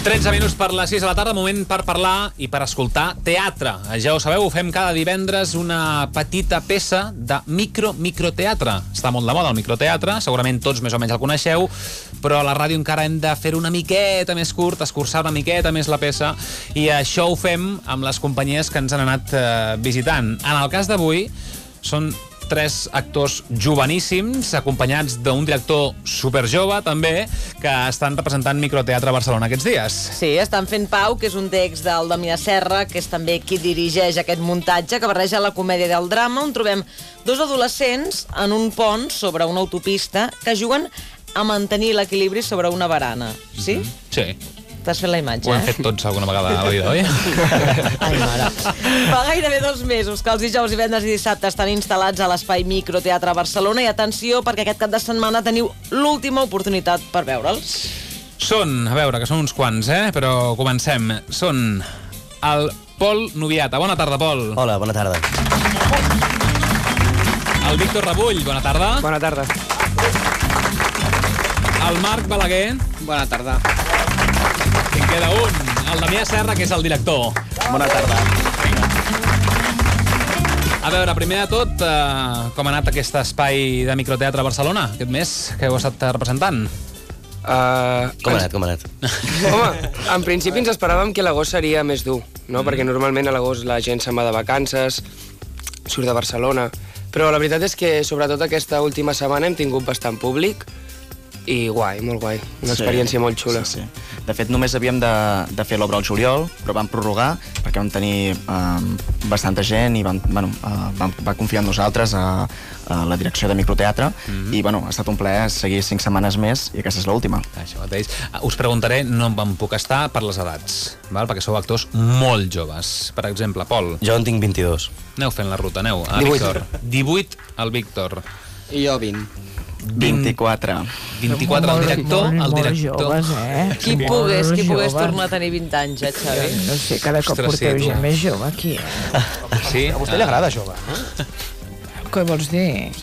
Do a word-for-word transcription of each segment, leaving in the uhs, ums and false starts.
tretze minuts per les sis de la tarda, moment per parlar i per escoltar teatre. Ja ho sabeu, ho fem cada divendres una petita peça de micro-microteatre. Està molt de moda el microteatre, segurament tots més o menys el coneixeu, però a la ràdio encara hem de fer una miqueta més curt, escurçar una miqueta més la peça, i això ho fem amb les companyies que ens han anat eh, visitant. En el cas d'avui, són tres actors joveníssims, acompanyats d'un director superjove, també, que estan representant Microteatre a Barcelona aquests dies. Sí, estan fent Pau, que és un text del Damià Serra, que és també qui dirigeix aquest muntatge, que barreja la comèdia i el drama, on trobem dos adolescents en un pont sobre una autopista que juguen a mantenir l'equilibri sobre una barana. Sí? Mm-hmm. Sí. T'has fet la imatge, Ho hem eh? fet tots alguna vegada a la vida, oi? Ai, mare. Fa gairebé dos mesos que els dijous, divendres i dissabte estan instal·lats a l'Espai Microteatre a Barcelona, i atenció, perquè aquest cap de setmana teniu l'última oportunitat per veure'ls. Són, a veure, que són uns quants, eh? Però comencem. Són el Pol Noviata. Bona tarda, Pol. Hola, bona tarda. El Víctor Rebull. Bona tarda. Bona tarda. El Marc Balaguer. Bona tarda. I en queda un, el Damià Serra, que és el director. Bona tarda. A veure, primer de tot, eh, com ha anat aquest espai de microteatre a Barcelona aquest mes que heu estat representant? Uh, Com ha anat, com ha anat? Home, en principi ens esperàvem que l'agost seria més dur, no? Mm. Perquè normalment a l'agost la gent se'n va de vacances, surt de Barcelona, però la veritat és que sobretot aquesta última setmana hem tingut bastant públic i guai, molt guai, una Sí, experiència molt xula. Sí, sí. De fet, només havíem de, de fer l'obra al juliol, però vam prorrogar perquè vam tenir eh, bastanta gent i vam, bueno, eh, vam, va confiar en nosaltres a, a la direcció de microteatre. Mm-hmm. I bueno, ha estat un plaer seguir cinc setmanes més i aquesta és l'última. Això mateix. Us preguntaré, no em puc estar per les edats, val? Perquè sou actors molt joves. Per exemple, Pol. Jo en tinc vint-i-dos. Aneu fent la ruta, aneu. A divuit. Víctor. divuit, el Víctor. I jo vint. vint-i-quatre. vint-i-quatre, el director. Molt, El molt director. joves, eh? Qui Molt pogués, qui pogués joves. tornar a tenir vint anys, eh, Xavi? No sé, cada cop Ostres, sí, porteu tu. gent més jove aquí, eh? Sí? A vostè li agrada jove, no? Què vols dir?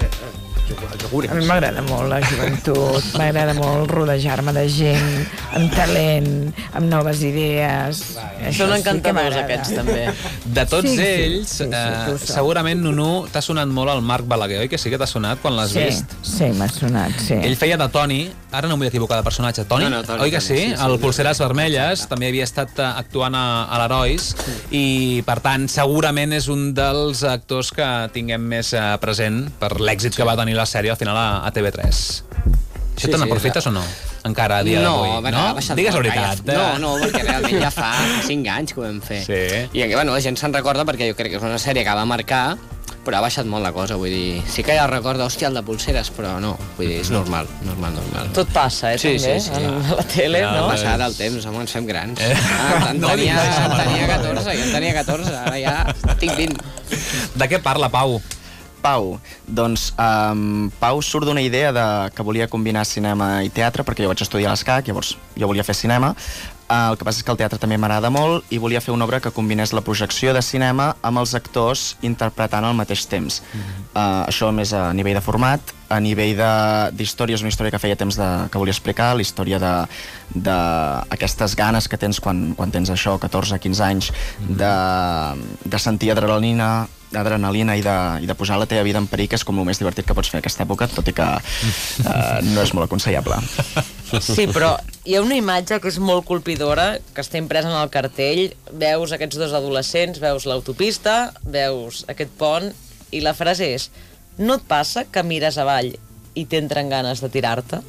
A mi m'agrada molt la joventut, m'agrada molt rodejar-me de gent, amb talent, amb noves idees. Això Són sí que encantadors, m'agrada. aquests, també. De tots Sí, sí, ells, sí, sí, eh, tu saps. segurament, Nunu, t'ha sonat molt el Marc Balaguer, oi? Que sí que t'ha sonat quan l'has Sí, vist? sí, m'ha sonat, sí. Ell feia de Toni, ara no em vull equivocar de personatge, Toni? No, no, Toni, Oi que Toni, sí? sí, sí, El sí. Polseres Vermelles també havia estat eh, actuant a, a l'Herois, i per tant segurament és un dels actors que tinguem més eh, present per l'èxit que va tenir la sèrie al final a, a T V tres. Això Sí, te sí, n'aprofites o no? Encara a dia no, d'avui, a veure, no? ha baixat Digues la molt, veritat. ja, no, no, perquè realment ja fa cinc anys que ho vam fer. Sí. I bueno, la gent se'n recorda perquè jo crec que és una sèrie que va marcar, però ha baixat molt la cosa, vull dir, sí que ja recorda, hòstia, el de Polseres, però no, vull dir, és normal, normal, normal. Tot passa, eh, Sí, també, sí, sí. a la tele, Ja, no? Va passar el temps, home, ens fem grans. Eh? Ah, en No tenia, diguis això, en per tenia favor. catorze, jo en tenia catorze, ara ja tinc vint. De què parla, Pau? Pau, doncs um, Pau surt d'una idea de que volia combinar cinema i teatre, perquè jo vaig estudiar a l'ESCAC, llavors jo volia fer cinema. Uh, el que passa és que el teatre també m'agrada molt i volia fer una obra que combinés la projecció de cinema amb els actors interpretant al mateix temps. Mm-hmm. uh, això més a nivell de format, a nivell d'història, és una història que feia temps de, que volia explicar, la història d'aquestes ganes que tens quan, quan tens això, catorze quinze anys, mm-hmm. de, de sentir adrenalina, adrenalina i de, i de posar la teva vida en perill, que és com el més divertit que pots fer a aquesta època, tot i que uh, no és molt aconsellable. Sí, però hi ha una imatge que és molt colpidora, que està impresa en el cartell. Veus aquests dos adolescents, veus l'autopista, veus aquest pont, i la frase és: no et passa que mires avall i t'entren ganes de tirar-te?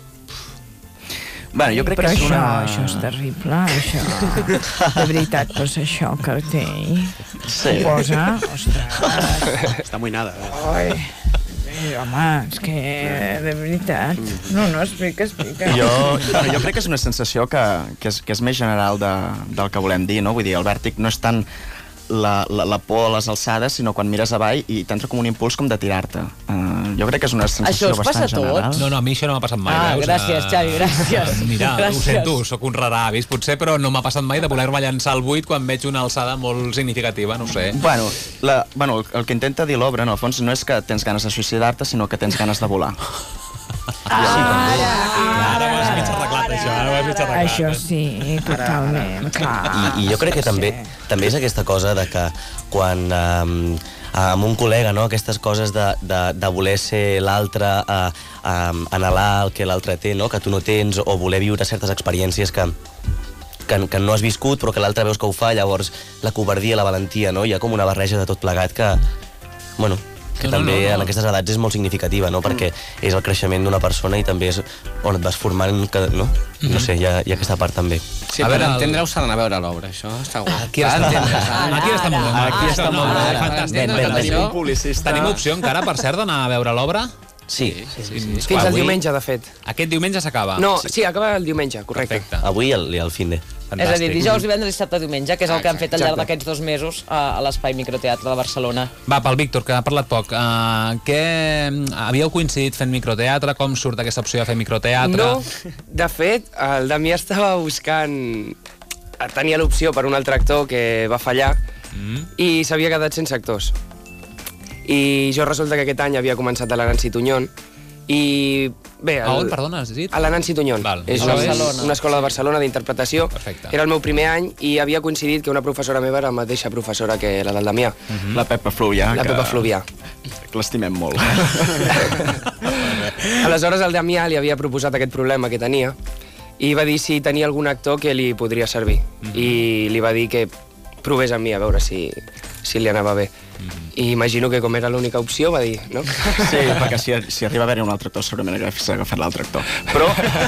Bueno, jo crec Però que és això, una... això és terrible, això. De veritat, posa això al cartell. Sí. Ho posa, ostres. Està amoïnada. Ai, eh, home, és que, de veritat. No, no, explica, explica. Jo, bueno, jo crec que és una sensació que, que, és, que és més general de, del que volem dir, no? Vull dir, el vèrtic no és tant la, la, la por a les alçades, sinó quan mires avall i t'entra com un impuls com de tirar-te. Uh, jo crec que és una sensació Això us bastant passa a tots? general. No, no, a mi això no m'ha passat mai, Ah, veus? gràcies, Xavi, gràcies. Mira, Gràcies. ho sento, sóc un raravis, potser, però no m'ha passat mai de voler-me llançar al buit quan veig una alçada molt significativa, no ho sé. Bueno, la, bueno, el, el que intenta dir l'obra, en el fons, no és que tens ganes de suïcidar-te, sinó que tens ganes de volar. Ah, sí, també. Ara ho has mig arreglat, això. Ara ho l'he fitxat a Això sí, totalment, clar. I, I jo crec que també també és aquesta cosa de que quan eh, amb un col·lega, no? Aquestes coses de, de, de voler ser l'altre, eh, eh, anhelar el que l'altre té, no? Que tu no tens, o voler viure certes experiències que, que, que no has viscut però que l'altre veus que ho fa, llavors la covardia, la valentia, no? Hi ha com una barreja de tot plegat que, bueno, que no, també no, no, no. en aquestes edats és molt significativa, no? Perquè és el creixement d'una persona i també és on et vas formant, que, no? No sé, hi ha, hi ha aquesta part també. Sí, a per entendre-ho s'ha d'anar a veure l'obra, això està guai. Aquí està, aquí està molt bé. Aquí està molt bé. Fantàstic. Tenim opció encara, per cert, d'anar a veure l'obra? Sí. Fins al diumenge, de fet. Aquest diumenge s'acaba? No, sí, acaba el diumenge, correcte. Avui i el fin de. És a dir, dijous, divendres, dissabte, diumenge, que és el que han fet al llarg d'aquests dos mesos a l'Espai Microteatre de Barcelona. Va, pel Víctor, que ha parlat poc. Uh, què havíeu coincidit fent microteatre? Com surt aquesta opció de fer microteatre? No, de fet, el Damià estava buscant... Tenia l'opció per un altre actor que va fallar mm. i s'havia quedat sense actors. I jo resulta que aquest any havia començat a la Nancy Tuñón i... Bé, el... A on, perdona, has dit? A la Nancy Tuñón. Val. És una, una escola de Barcelona d'interpretació. Perfecte. Era el meu primer any i havia coincidit que una professora meva era la mateixa professora que la del Damià. Uh-huh. La Pepa Fluvià. La que... Pepa Fluvià. L'estimem molt. Aleshores el Damià li havia proposat aquest problema que tenia i va dir si tenia algun actor que li podria servir. Uh-huh. I li va dir que provés amb mi a veure si, si li anava bé. I imagino que com era l'única opció va dir, no? Sí, perquè si, si arriba a haver-hi un altre actor segurament hagués agafat l'altre actor. Però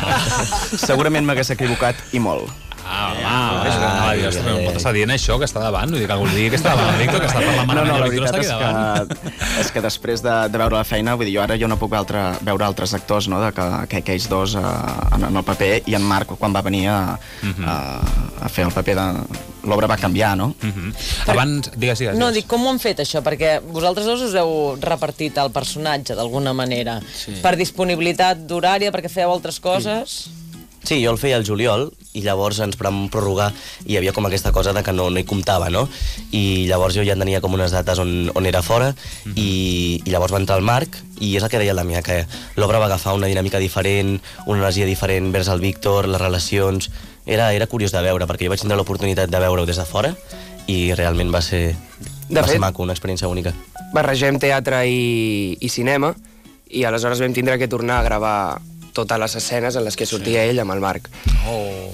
segurament m'hagués equivocat i molt. Ah, va, va, Dios, no pot estar dient això que està davant, vull dir que algú digui que està davant el Víctor, que està parlant malament, no, no, el Víctor està aquí davant. Que, és que després de, de veure la feina, vull dir, jo ara jo no puc altre, veure altres actors, no?, de que, que aquells dos uh, en, en el paper, i en Marc, quan va venir a, uh-huh. a, a fer el paper de... L'obra va canviar, no? Uh-huh. Abans, digues, digues. No, dic, com ho han fet, això? Perquè vosaltres dos us heu repartit el personatge, d'alguna manera. Sí. Per disponibilitat d'horària, perquè fèieu altres coses... Sí. Sí, jo el feia el juliol i llavors ens vam prorrogar i hi havia com aquesta cosa de que no, no hi comptava, no? I llavors jo ja tenia com unes dates on, on era fora mm-hmm. i, i llavors va entrar el Marc i és el que deia el Damià, que l'obra va agafar una dinàmica diferent, una energia diferent vers el Víctor, les relacions... Era, era curiós de veure, perquè jo vaig tindre l'oportunitat de veure-ho des de fora i realment va ser, de va fet, ser maco, una experiència única. Barregem teatre i, i cinema i aleshores vam tindre que tornar a gravar totes les escenes en les que sortia sí. ell amb el Marc. Oh.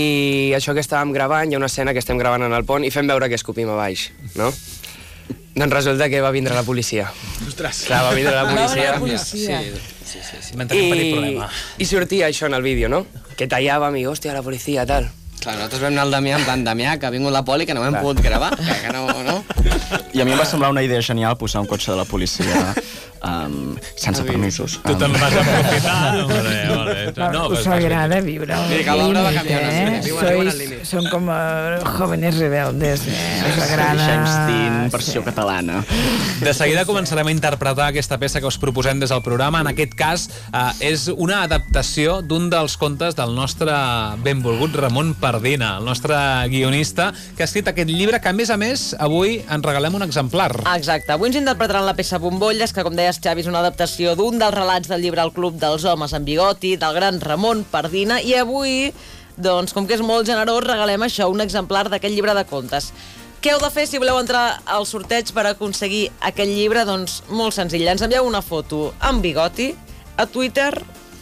I això que estàvem gravant, hi ha una escena que estem gravant en el pont i fem veure que escopim a baix, no? Doncs resulta que va vindre la policia. Ostres! Clar, va vindre la policia. La policia. Sí, sí, sí. Vam tenir un petit problema. I sortia això en el vídeo, no? Que tallàvem i, hòstia, la policia, tal. Clar, nosaltres vam anar al Damià en plan, Damià, que ha vingut la poli, que no hem Clar. pogut gravar, que, que no, no? I a mi em va semblar una idea genial posar un cotxe de la policia um, sense permisos. Tu te'n vas aprofitar? Molt bé, molt bé. No, us agrada viure al límit, eh? Sois, són com uh, jóvenes rebeldes, eh? Us agrada... Einstein, versió catalana. De seguida començarem a interpretar aquesta peça que us proposem des del programa. En aquest cas, uh, és una adaptació d'un dels contes del nostre benvolgut Ramon Pardina, el nostre guionista, que ha escrit aquest llibre que, a més a més, avui en regalem un exemplar. Exacte. Avui ens interpretaran la peça Bombolles, que, com deies, Xavi, és una adaptació d'un dels relats del llibre El Club dels Homes amb Bigoti, del gran Ramon Pardina, i avui, doncs, com que és molt generós, regalem això, un exemplar d'aquest llibre de contes. Què heu de fer si voleu entrar al sorteig per aconseguir aquest llibre? Doncs molt senzill, ens envieu una foto amb Bigoti a Twitter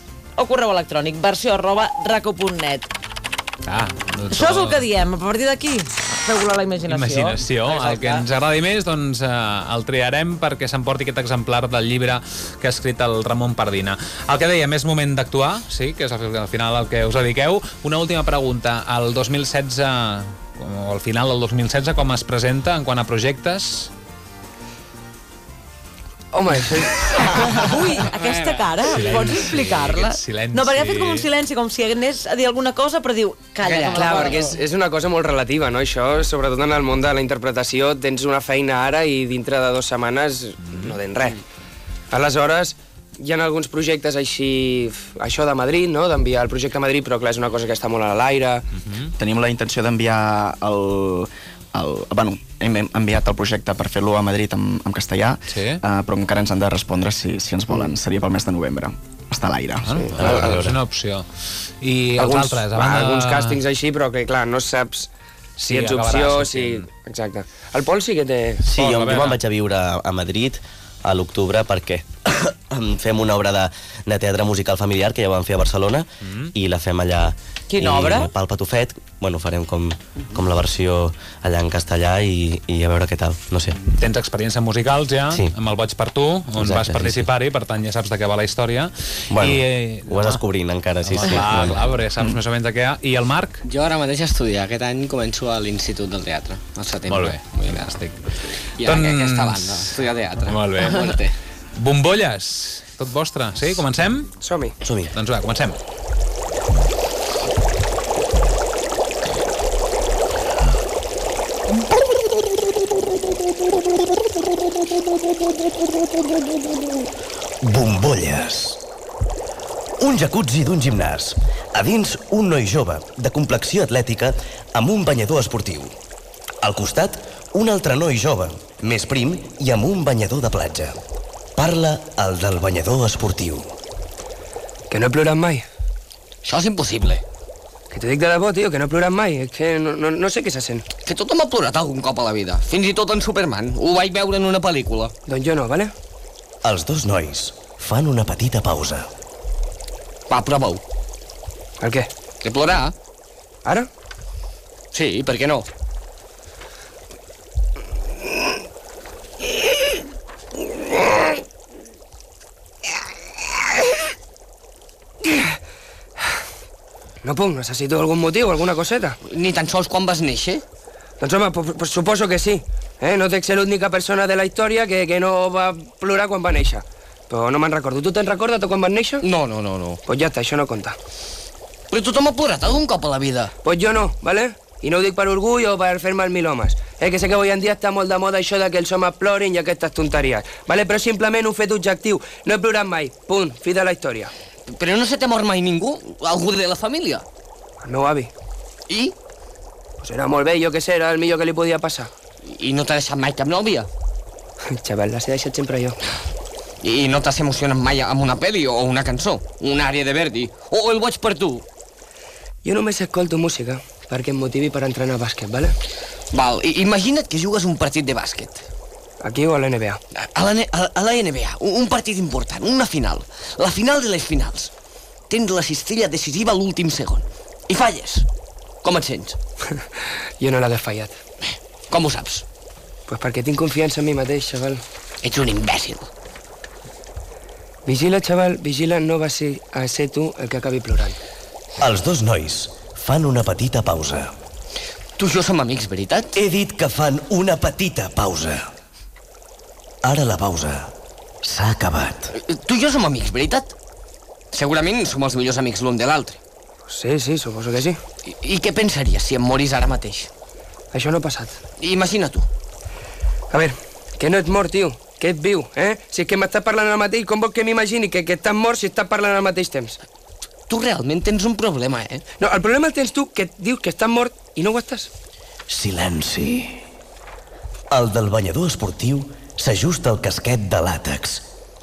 o correu electrònic, versió arroba raco punt net. Ah, això és el que diem, a partir d'aquí feu volar la imaginació. Imaginació, Exacte. El que ens agradi més, doncs eh, el triarem perquè s'emporti aquest exemplar del llibre que ha escrit el Ramon Pardina. El que dèiem, és moment d'actuar, sí, que és al final el que us dediqueu. Una última pregunta, el dos mil setze, o al final del dos mil setze, com es presenta en quant a projectes? Home, això... Ui, aquesta cara, silenci, pots explicar-la? No, perquè ha fet com un silenci, com si anés a dir alguna cosa, però diu, calla. Calla, clar, perquè és, és una cosa molt relativa, no? Això, sobretot en el món de la interpretació, tens una feina ara i dintre de dues setmanes no tens res. Aleshores, hi ha alguns projectes així, això de Madrid, no? D'enviar el projecte a Madrid, però clar, és una cosa que està molt a l'aire. Uh-huh. Tenim la intenció d'enviar el... El, bueno, hem enviat el projecte per fer-lo a Madrid en, en castellà, sí. uh, però encara ens han de respondre si, si ens volen. Seria pel mes de novembre. està a l'aire. Ah, sí, a veure, és una opció. I els alguns, altres? A va, banda... alguns càstings així, però que clar, no saps si Sí, ets acabaràs opció, si... sortint. Exacte. El Pol sí que té... Sí, Pol, jo, a jo veure. me'n vaig a viure a Madrid a l'octubre perquè fem una obra de, de teatre musical familiar que ja vam fer a Barcelona mm. i la fem allà. Quina i, obra? Pel Patufet. Bueno, farem com, com la versió allà en castellà i, i a veure què tal, no sé. Tens experiència en musicals ja, Sí. amb el Boig per tu, on Exacte, vas participar-hi, per tant ja saps de què va la història. Bueno, I, ho vas descobrint encara, sí, home, sí. Clar, Bueno. clar, perquè saps més o menys de què hi ha. I el Marc? Jo ara mateix estudio. Aquest any començo a l'Institut del Teatre, al setembre. Molt bé, Vull dir, fantàstic. I ara doncs... aquesta banda, estudiar teatre. Molt bé. Fuerte. Bombolles, tot vostre. Sí, comencem? Som-hi. Som-hi. Doncs va, comencem. Bombolles. Un jacuzzi d'un gimnàs. A dins, un noi jove, de complexió atlètica, amb un banyador esportiu. Al costat, un altre noi jove, més prim i amb un banyador de platja. Parla el del banyador esportiu. Que no he plorat mai. Això és impossible. Que t'ho dic de debò, tio, que no he plorat mai. És que no, no, no sé què se sent. Que tothom ha plorat algun cop a la vida. Fins i tot en Superman. Ho vaig veure en una pel·lícula. Doncs jo no, vale? Els dos nois fan una petita pausa. Va, prova-ho. El què? Que plorar? Ara? Sí, per què no? No puc, necessito algun motiu, alguna coseta. Ni tan sols quan vas néixer? Doncs home, pues, pues suposo que sí. Eh? No dec ser l'única persona de la història que, que no va plorar quan va néixer. Però no me'n recordo. Tu te'n recordes de quan vas néixer? No, no, no, no. Pues ja està, això no compta. Però tothom ha plorat algun cop a la vida. Pues jo no, ¿vale? I no ho dic per orgull o per fer-me el mil homes. Eh, que sé que avui en dia està molt de moda això de que els homes plorin i aquestes tonteries. ¿Vale? Però simplement un fet objectiu. No he plorat mai. Punt. Fi de la història. Però no se t'ha mort mai ningú? Algú de la família? El meu avi. I? Pues era molt bé, jo què sé, era el millor que li podia passar. I no t'ha deixat mai cap nòvia? Xaval, l'has deixat sempre jo. I no t'has emocionat mai amb una pel·li o una cançó? Una àrea de Verdi? O el Boig per tu? Jo només escolto música perquè em motivi per entrenar a bàsquet, ¿vale? Val, i imagina't que jugues un partit de bàsquet. Aquí o a l'N B A? A la, a, a la N B A, un, un partit important, una final. La final de les finals. Tens la cistella decisiva a l'últim segon. I falles. Com et sents? Jo no l'hagués fallat. Com ho saps? Pues perquè tinc confiança en mi mateix, xaval. Ets un imbècil. Vigila, xaval, vigila, no va ser a ser tu el que acabi plorant. Els dos nois fan una petita pausa. Tu i jo som amics, veritat? He dit que fan una petita pausa. Ara la pausa s'ha acabat. Tu i jo som amics, veritat? Segurament som els millors amics l'un de l'altre. Sí, sí, suposo que sí. I, I què pensaries si em moris ara mateix? Això no ha passat. Imagina tu. A veure, que no ets mort, tio. Que ets viu, eh? Si és que m'estàs parlant al mateix, com vols que m'imagini que, que estàs mort si estàs parlant al mateix temps? Tu realment tens un problema, eh? No, el problema el tens tu, que dius que estàs mort i no ho estàs. Silenci. El del banyador esportiu s'ajusta al casquet de làtex.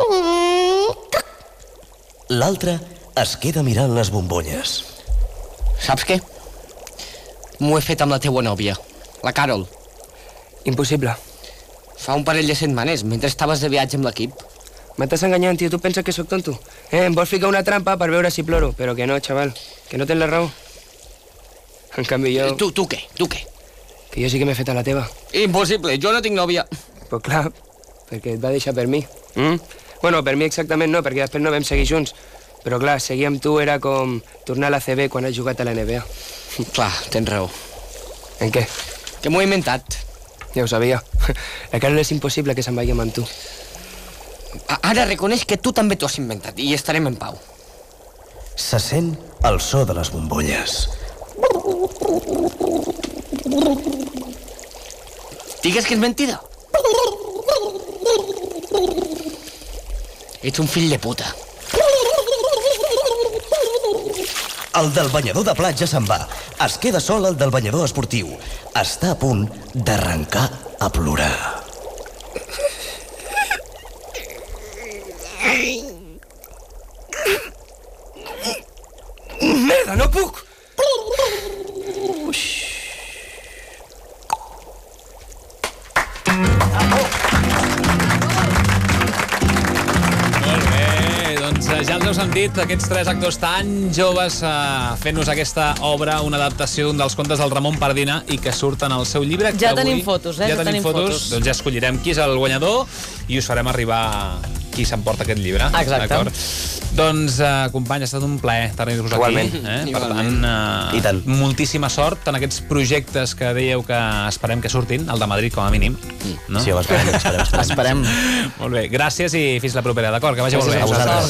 L'altre es queda mirant les bombolles. Saps què? M'ho he fet amb la teua nòvia, la Carol. Impossible. Fa un parell de setmanes, mentre estaves de viatge amb l'equip. M'estàs enganyant, tio. Tu penses que sóc tonto? Eh, em vols ficar una trampa per veure si ploro, però que no, xaval. Que no tens la raó. En canvi, jo... Tu, tu què? Tu què? Que jo sí que m'he fet a la teva. Impossible, jo no tinc nòvia. Pues clar, perquè et va deixar per mi. Mm? Bueno, per mi exactament no, perquè després no vam seguir junts. Però clar, seguir amb tu era com tornar a la C B quan has jugat a la N B A. Clar, tens raó. En què? Que m'ho he inventat. Ja ho sabia. La Carol és impossible que se'n vagi amb tu. A- Ara reconeix que tu també t'ho has inventat i estarem en pau. Se sent el so de les bombolles. Digues que és mentida. Ets un fill de puta. El del banyador de platja se'n va. Es queda sol el del banyador esportiu. Està a punt d'arrencar a plorar. freda, no puc! Molt bé, doncs eh, ja els heu sentit, aquests tres actors tan joves eh, fent-nos aquesta obra, una adaptació d'un dels contes del Ramon Pardina i que surten al seu llibre. Ja que tenim avui, fotos, eh? Ja, ja tenim, tenim fotos. fotos. Doncs ja escollirem qui és el guanyador i us farem arribar qui s'emporta aquest llibre. Exacte. Doncs, eh, company, ha estat un plaer tenir-vos aquí. Igualment. Eh? Per tant, eh, I tant. moltíssima sort en aquests projectes que dèieu que esperem que surtin, el de Madrid com a mínim. No? Sí, home, esperem, esperem, esperem. Esperem. Molt bé, gràcies i fins la propera, d'acord? Que vagi molt bé. A vosaltres.